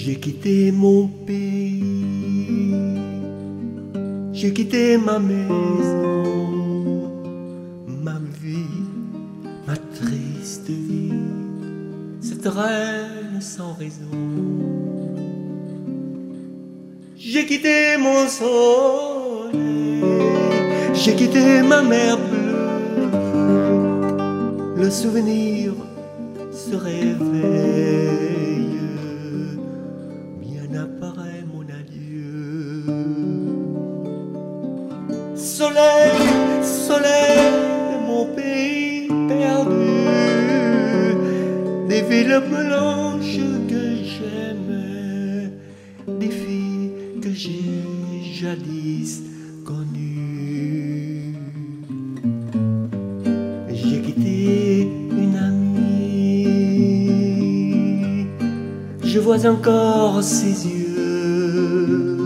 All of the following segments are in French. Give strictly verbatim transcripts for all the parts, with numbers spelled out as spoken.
J'ai quitté mon pays, j'ai quitté ma maison, ma vie, ma triste vie se traîne sans raison. J'ai quitté mon soleil, j'ai quitté ma mer bleue. Le souvenir se réveille, bien apparaît mon adieu. Soleil, soleil de mon pays perdu, des villes blanches que j'aimais, des filles que j'ai jadis connues. J'ai quitté une amie, je vois encore ses yeux,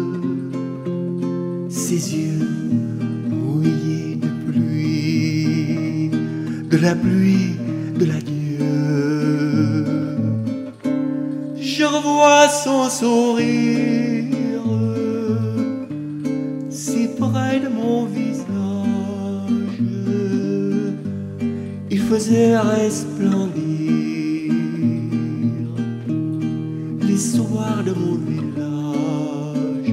ses yeux mouillés de pluie, de la pluie de l'adieu. Je revois son sourire si près de mon visage. Il faisait resplendir les soirs de mon village.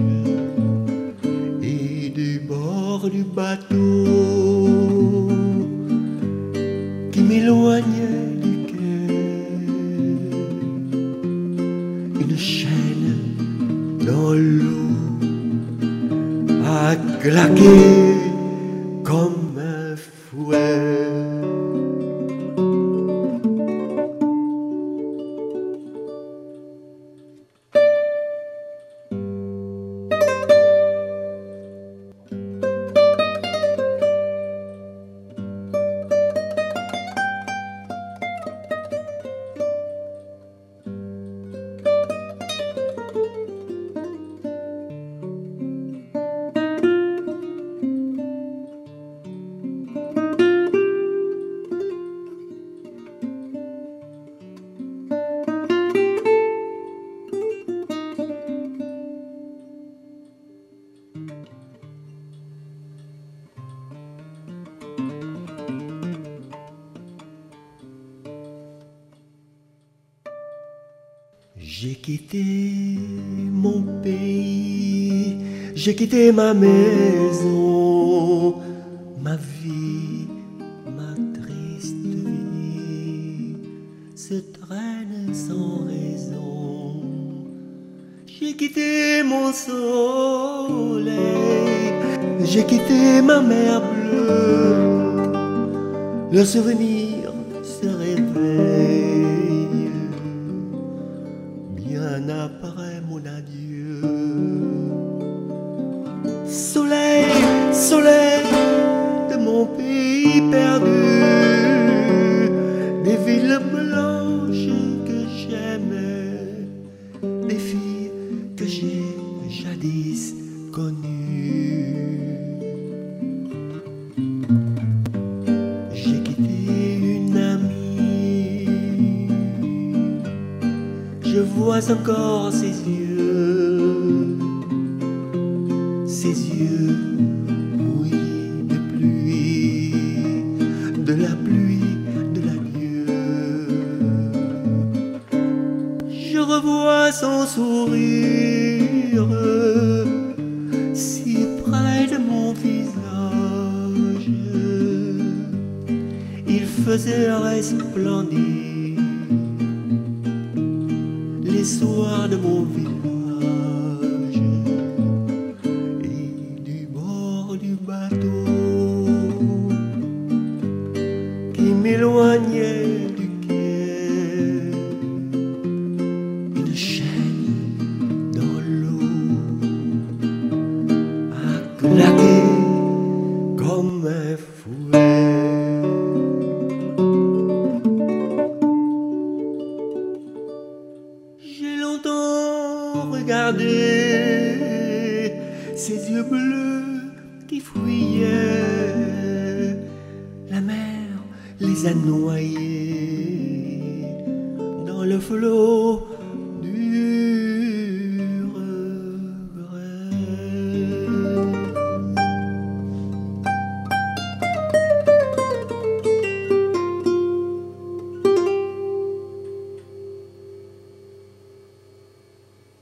Et du bord du bateau qui m'éloignait du quai, une chaîne dans l'eau a claqué comme un fouet. J'ai quitté mon pays, j'ai quitté ma maison, ma vie, ma triste vie se traîne sans raison. J'ai quitté mon soleil, j'ai quitté ma mer bleue. Le souvenir se réveille, bien après mon adieu. Soleil, soleil de mon pays perdu, des villes blanches que j'aimais, des filles que j'ai jadis connues. J'ai quitté une amie, je vois encore ses yeux, ses yeux mouillés de pluie, de la pluie de l'adieu. Je revois son sourire si près de mon visage. Il faisait resplendir les soirs de mon village. Et du bord du bateau qui m'éloignait du quai, une chaîne dans l'eau a claqué comme un fouet. Regardez ces yeux bleus qui fuyaient, la mer les a noyés dans le flot